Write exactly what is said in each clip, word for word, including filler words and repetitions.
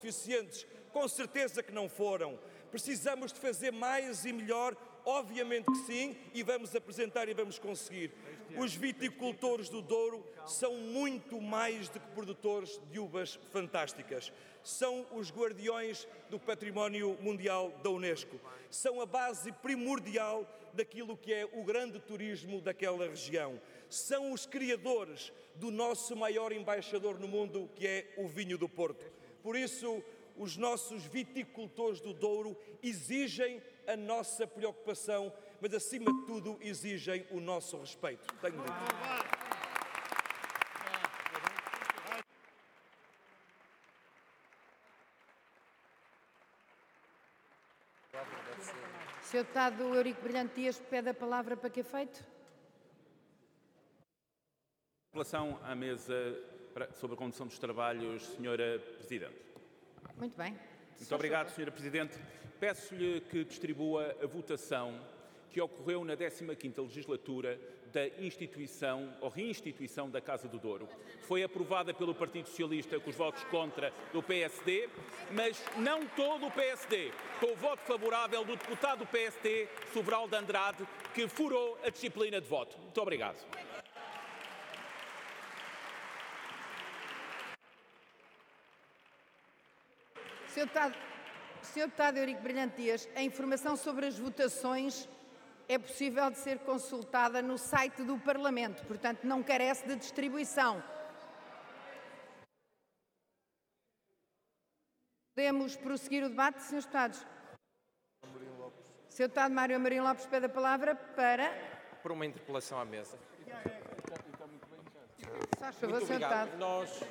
suficientes? Com certeza que não foram. Precisamos de fazer mais e melhor? Obviamente que sim, e vamos apresentar e vamos conseguir. Os viticultores do Douro são muito mais do que produtores de uvas fantásticas. São os guardiões do património mundial da Unesco. São a base primordial daquilo que é o grande turismo daquela região. São os criadores do nosso maior embaixador no mundo, que é o vinho do Porto. Por isso, os nossos viticultores do Douro exigem a nossa preocupação, mas acima de tudo exigem o nosso respeito. Tenho dito. senhor Deputado Eurico Brilhante Dias pede a palavra para que efeito? Em relação à mesa sobre a condução dos trabalhos, senhora Presidente. Muito bem. Muito obrigado, senhora Presidente. Peço-lhe que distribua a votação que ocorreu na décima quinta legislatura da instituição ou reinstituição da Casa do Douro. Foi aprovada pelo Partido Socialista com os votos contra do P S D, mas não todo o P S D, com o voto favorável do deputado do P S D, Sobral de Andrade, que furou a disciplina de voto. Muito obrigado. senhor Deputado, senhor Deputado Eurico Brilhante Dias, a informação sobre as votações é possível de ser consultada no site do Parlamento, portanto não carece de distribuição. Podemos prosseguir o debate, senhores Deputados? senhor Deputado Mário Amorim Lopes pede a palavra para... Para uma interpelação à mesa. Faz favor, senhor Deputado. Nós...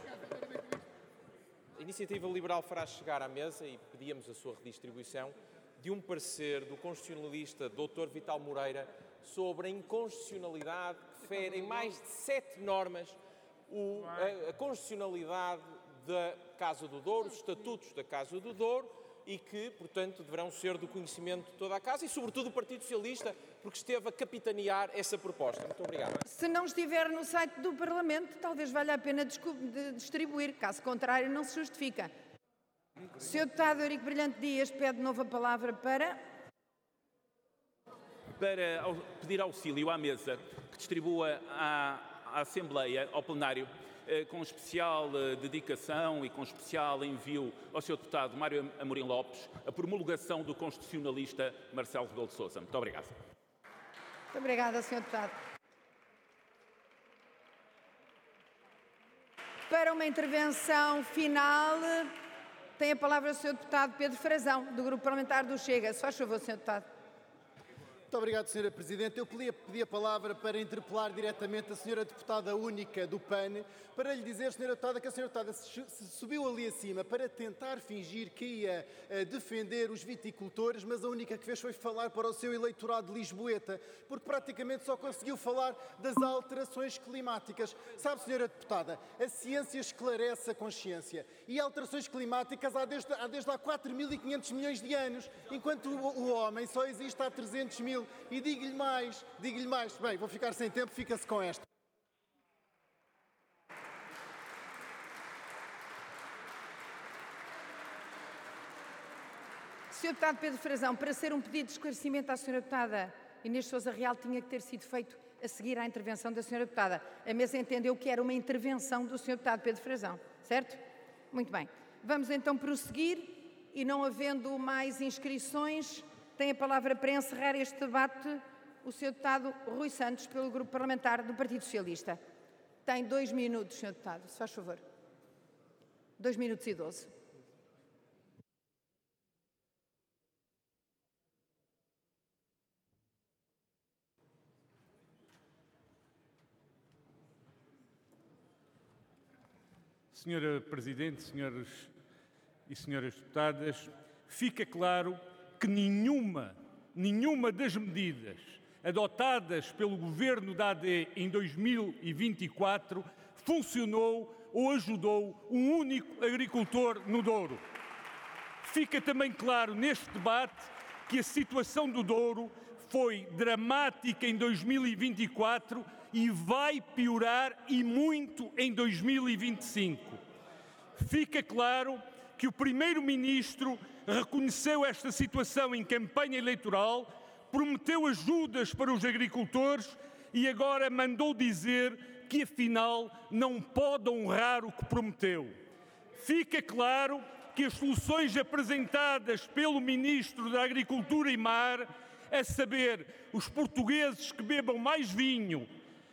A Iniciativa Liberal fará chegar à mesa, e pedíamos a sua redistribuição, de um parecer do constitucionalista doutor Vital Moreira sobre a inconstitucionalidade que fere em mais de sete normas o, a, a constitucionalidade da Casa do Douro, os estatutos da Casa do Douro, e que, portanto, deverão ser do conhecimento de toda a Casa e, sobretudo, do Partido Socialista, porque esteve a capitanear essa proposta. Muito obrigado. Se não estiver no site do Parlamento, talvez valha a pena distribuir, caso contrário não se justifica. senhor Deputado Eurico Brilhante Dias pede de novo a palavra para... Para pedir auxílio à mesa que distribua à, à Assembleia, ao plenário, eh, com especial eh, dedicação e com especial envio ao senhor Deputado Mário Amorim Lopes, a promulgação do constitucionalista Marcelo Rebelo de Sousa. Muito obrigado. Muito obrigada, senhor Deputado. Para uma intervenção final, tem a palavra o senhor Deputado Pedro Frazão, do Grupo Parlamentar do Chega. Se faz favor, senhor Deputado. Muito obrigado, senhora Presidente. Eu pedi a palavra para interpelar diretamente a senhora Deputada Única do P A N, para lhe dizer, senhora Deputada, que a senhora Deputada se subiu ali acima para tentar fingir que ia uh, defender os viticultores, mas a única que fez foi falar para o seu eleitorado de Lisboeta, porque praticamente só conseguiu falar das alterações climáticas. Sabe, senhora Deputada, a ciência esclarece a consciência e alterações climáticas há desde há, desde há quatro mil e quinhentos milhões de anos, enquanto o, o homem só existe há trezentos mil. E digo-lhe mais, digo-lhe mais. Bem, vou ficar sem tempo, fica-se com esta. senhor Deputado Pedro Frazão, para ser um pedido de esclarecimento à senhora Deputada Inês Sousa Real, tinha que ter sido feito a seguir à intervenção da senhora Deputada. A mesa entendeu que era uma intervenção do senhor Deputado Pedro Frazão, certo? Muito bem. Vamos então prosseguir e, não havendo mais inscrições, tem a palavra para encerrar este debate o senhor Deputado Rui Santos, pelo Grupo Parlamentar do Partido Socialista. Tem dois minutos, senhor Deputado, se faz favor. Dois minutos e doze. Senhora Presidente, senhores e senhoras deputadas, fica claro que nenhuma, nenhuma das medidas adotadas pelo Governo da A D em dois mil e vinte e quatro funcionou ou ajudou um único agricultor no Douro. Fica também claro neste debate que a situação do Douro foi dramática em dois mil e vinte e quatro e vai piorar e muito em dois mil e vinte e cinco. Fica claro que o Primeiro-Ministro reconheceu esta situação em campanha eleitoral, prometeu ajudas para os agricultores e agora mandou dizer que, afinal, não pode honrar o que prometeu. Fica claro que as soluções apresentadas pelo Ministro da Agricultura e Mar, a saber, os portugueses que bebam mais vinho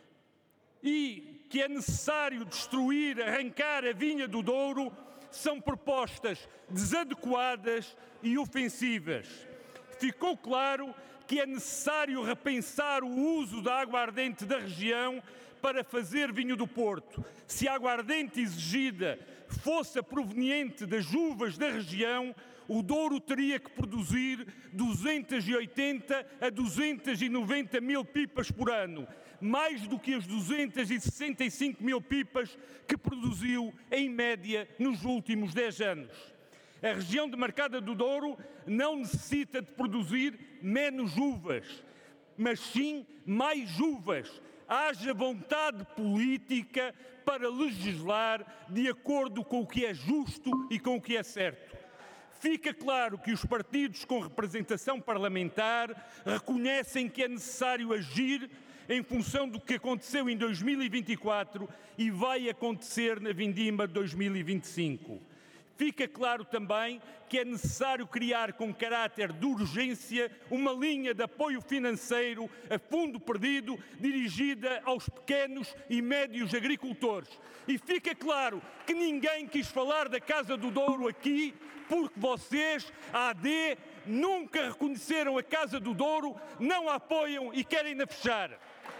e que é necessário destruir, arrancar a vinha do Douro, são propostas desadequadas e ofensivas. Ficou claro que é necessário repensar o uso da aguardente da região para fazer vinho do Porto. Se a aguardente exigida fosse proveniente das uvas da região, o Douro teria que produzir duzentas e oitenta a duzentas e noventa mil pipas por ano, mais do que as duzentas e sessenta e cinco mil pipas que produziu em média nos últimos dez anos. A região demarcada do Douro não necessita de produzir menos uvas, mas sim mais uvas. Haja vontade política para legislar de acordo com o que é justo e com o que é certo. Fica claro que os partidos com representação parlamentar reconhecem que é necessário agir em função do que aconteceu em dois mil e vinte e quatro e vai acontecer na vindima de dois mil e vinte e cinco. Fica claro também que é necessário criar com caráter de urgência uma linha de apoio financeiro a fundo perdido dirigida aos pequenos e médios agricultores. E fica claro que ninguém quis falar da Casa do Douro aqui porque vocês, a A D, nunca reconheceram a Casa do Douro, não a apoiam e querem-na fechar.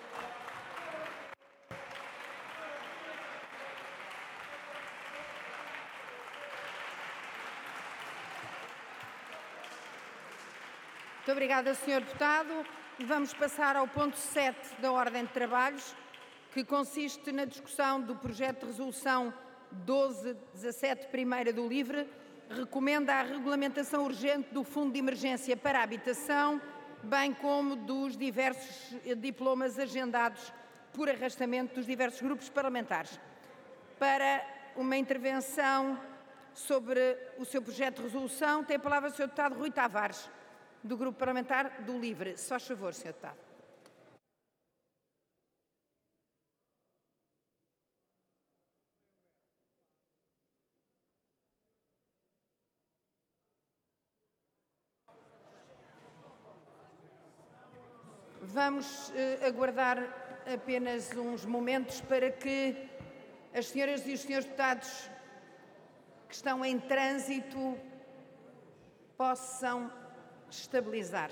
Muito obrigada, senhor Deputado. Vamos passar ao ponto sete da Ordem de Trabalhos, que consiste na discussão do projeto de resolução doze dezassete, primeira do LIVRE, recomenda a regulamentação urgente do Fundo de Emergência para a Habitação, bem como dos diversos diplomas agendados por arrastamento dos diversos grupos parlamentares. Para uma intervenção sobre o seu projeto de resolução, tem a palavra o senhor Deputado Rui Tavares, do Grupo Parlamentar do LIVRE. Se faz favor, senhor Deputado. Vamos eh, aguardar apenas uns momentos para que as senhoras e os senhores deputados que estão em trânsito possam estabilizar.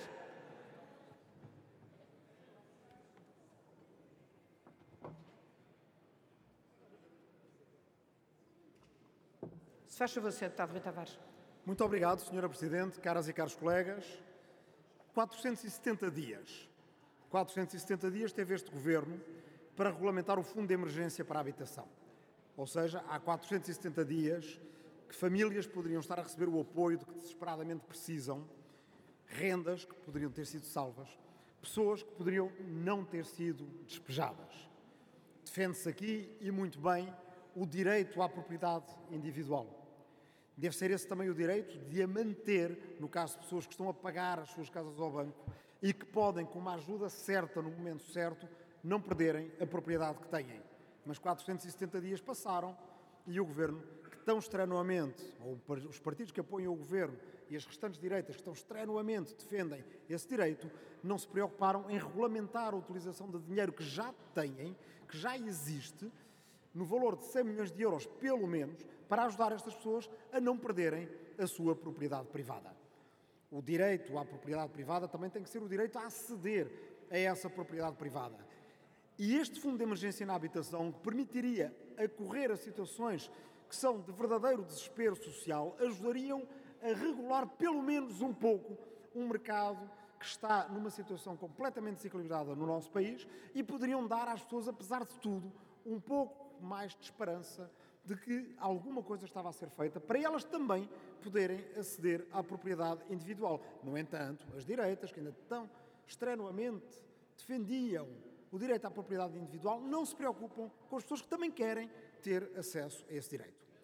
Se faz favor, senhor Deputado Rui Tavares. Muito obrigado, senhora Presidente, caras e caros colegas. quatrocentos e setenta dias. quatrocentos e setenta dias teve este Governo para regulamentar o Fundo de Emergência para a Habitação. Ou seja, há quatrocentos e setenta dias que famílias poderiam estar a receber o apoio de que desesperadamente precisam, rendas que poderiam ter sido salvas, pessoas que poderiam não ter sido despejadas. Defende-se aqui, e muito bem, o direito à propriedade individual. Deve ser esse também o direito de a manter, no caso de pessoas que estão a pagar as suas casas ao banco e que podem, com uma ajuda certa, no momento certo, não perderem a propriedade que têm. Mas quatrocentos e setenta dias passaram e o Governo, que tão estrenuamente, ou os partidos que apoiam o Governo e as restantes direitas que tão estrenuamente defendem esse direito, não se preocuparam em regulamentar a utilização de dinheiro que já têm, que já existe, no valor de cem milhões de euros, pelo menos, para ajudar estas pessoas a não perderem a sua propriedade privada. O direito à propriedade privada também tem que ser o direito a aceder a essa propriedade privada. E este Fundo de Emergência na Habitação, que permitiria acorrer a situações que são de verdadeiro desespero social, ajudariam a regular pelo menos um pouco um mercado que está numa situação completamente desequilibrada no nosso país e poderiam dar às pessoas, apesar de tudo, um pouco mais de esperança de que alguma coisa estava a ser feita para elas também poderem aceder à propriedade individual. No entanto, as direitas, que ainda tão estrenuamente defendiam o direito à propriedade individual, não se preocupam com as pessoas que também querem ter acesso a esse direito.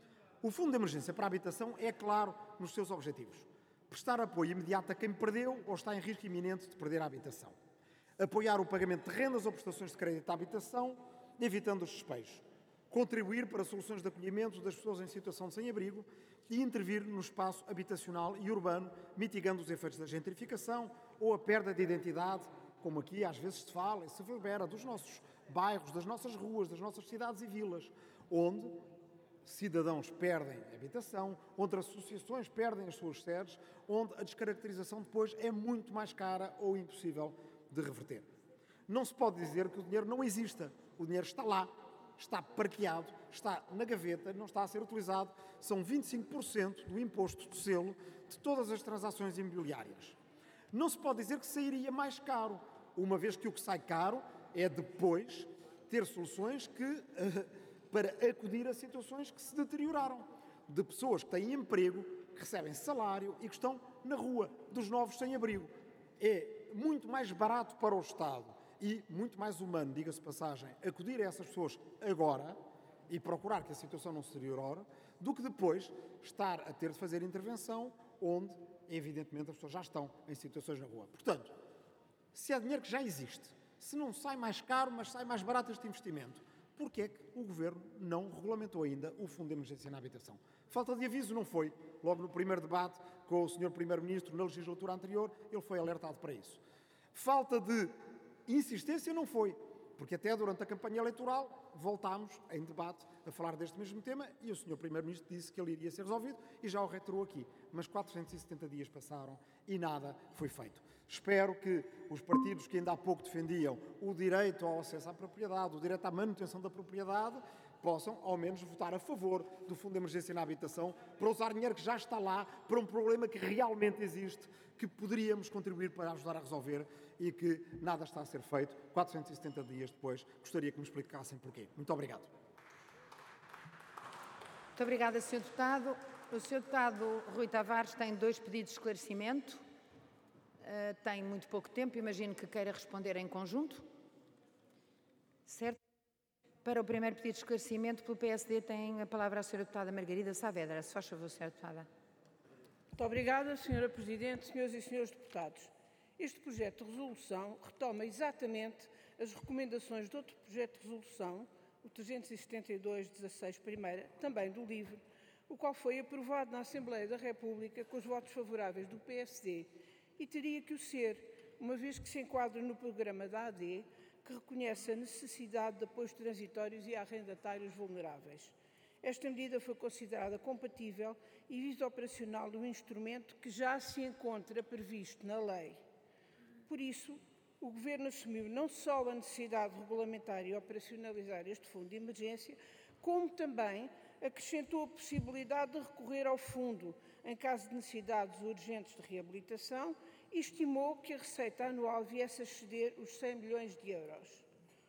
O Fundo de Emergência para a Habitação é claro nos seus objetivos. Prestar apoio imediato a quem perdeu ou está em risco iminente de perder a habitação. Apoiar o pagamento de rendas ou prestações de crédito à habitação, evitando os despejos. Contribuir para soluções de acolhimento das pessoas em situação de sem-abrigo e intervir no espaço habitacional e urbano, mitigando os efeitos da gentrificação ou a perda de identidade, como aqui às vezes se fala e se verbera, dos nossos bairros, das nossas ruas, das nossas cidades e vilas, onde cidadãos perdem a habitação, onde associações perdem as suas sedes, onde a descaracterização depois é muito mais cara ou impossível de reverter. Não se pode dizer que o dinheiro não exista. O dinheiro está lá, está parqueado, está na gaveta, não está a ser utilizado. São vinte e cinco por cento do imposto de selo de todas as transações imobiliárias. Não se pode dizer que sairia mais caro, uma vez que o que sai caro é depois ter soluções que... para acudir a situações que se deterioraram, de pessoas que têm emprego, que recebem salário e que estão na rua, dos novos sem-abrigo. É muito mais barato para o Estado e muito mais humano, diga-se de passagem, acudir a essas pessoas agora e procurar que a situação não se deteriore, do que depois estar a ter de fazer intervenção onde, evidentemente, as pessoas já estão em situações na rua. Portanto, se há dinheiro que já existe, se não sai mais caro, mas sai mais barato este investimento, porque é que o Governo não regulamentou ainda o Fundo de Emergência na Habitação? Falta de aviso não foi. Logo no primeiro debate com o senhor Primeiro-Ministro na legislatura anterior, ele foi alertado para isso. Falta de insistência não foi, porque até durante a campanha eleitoral voltámos em debate a falar deste mesmo tema e o senhor Primeiro-Ministro disse que ele iria ser resolvido e já o reiterou aqui. Mas quatrocentos e setenta dias passaram e nada foi feito. Espero que os partidos que ainda há pouco defendiam o direito ao acesso à propriedade, o direito à manutenção da propriedade, possam, ao menos, votar a favor do Fundo de Emergência na Habitação para usar dinheiro que já está lá para um problema que realmente existe, que poderíamos contribuir para ajudar a resolver e que nada está a ser feito. quatrocentos e setenta dias depois, gostaria que me explicassem porquê. Muito obrigado. Muito obrigada, senhor Deputado. O senhor Deputado Rui Tavares tem dois pedidos de esclarecimento. Uh, tem muito pouco tempo, imagino que queira responder em conjunto. Certo? Para o primeiro pedido de esclarecimento, pelo P S D, tem a palavra a senhora Deputada Margarida Saavedra. Se faz favor, senhora Deputada. Muito obrigada, senhora Presidente, senhoras e senhores deputados. Este projeto de resolução retoma exatamente as recomendações de outro projeto de resolução, o trezentos e setenta e dois, dezasseis, primeira, também do LIVRE, o qual foi aprovado na Assembleia da República com os votos favoráveis do P S D e teria que o ser, uma vez que se enquadra no programa da A D, que reconhece a necessidade de apoios transitórios e arrendatários vulneráveis. Esta medida foi considerada compatível e visa operacional do instrumento que já se encontra previsto na lei. Por isso, o Governo assumiu não só a necessidade de regulamentar e operacionalizar este fundo de emergência, como também acrescentou a possibilidade de recorrer ao fundo em caso de necessidades urgentes de reabilitação e estimou que a receita anual viesse a exceder os cem milhões de euros.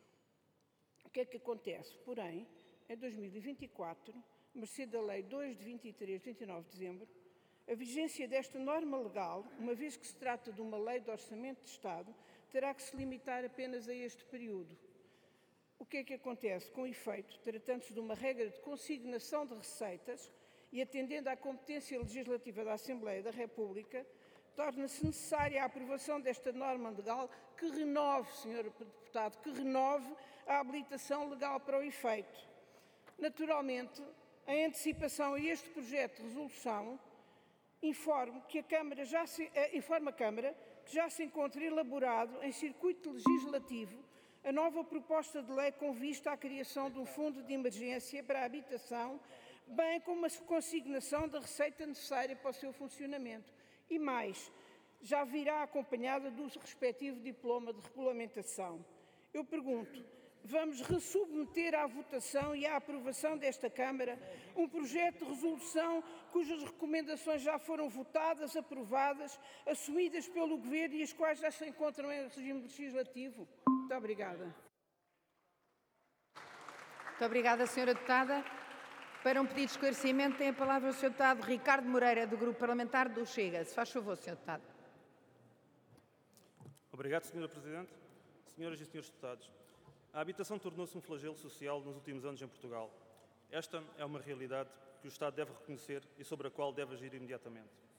O que é que acontece? Porém, em dois mil e vinte e quatro, mercê da Lei dois de vinte e três de vinte e nove de dezembro, a vigência desta norma legal, uma vez que se trata de uma lei de orçamento de Estado, terá que se limitar apenas a este período. O que é que acontece? Com efeito, tratando-se de uma regra de consignação de receitas e atendendo à competência legislativa da Assembleia da República, torna-se necessária a aprovação desta norma legal que renove, senhor Deputado, que renove a habilitação legal para o efeito. Naturalmente, em antecipação a este projeto de resolução, informo que a Câmara já se, eh, informa a Câmara que já se encontra elaborado em circuito legislativo a nova proposta de lei com vista à criação de um fundo de emergência para a habitação, bem como a consignação da receita necessária para o seu funcionamento. E mais, já virá acompanhada do respectivo diploma de regulamentação. Eu pergunto, vamos ressubmeter à votação e à aprovação desta Câmara um projeto de resolução cujas recomendações já foram votadas, aprovadas, assumidas pelo Governo e as quais já se encontram em regime legislativo? Muito obrigada. Muito obrigada, senhora Deputada. Para um pedido de esclarecimento, tem a palavra o senhor Deputado Ricardo Moreira, do Grupo Parlamentar do Chega. Se faz favor, senhor Deputado. Obrigado, senhora Presidente. Senhoras e senhores deputados, a habitação tornou-se um flagelo social nos últimos anos em Portugal. Esta é uma realidade que o Estado deve reconhecer e sobre a qual deve agir imediatamente.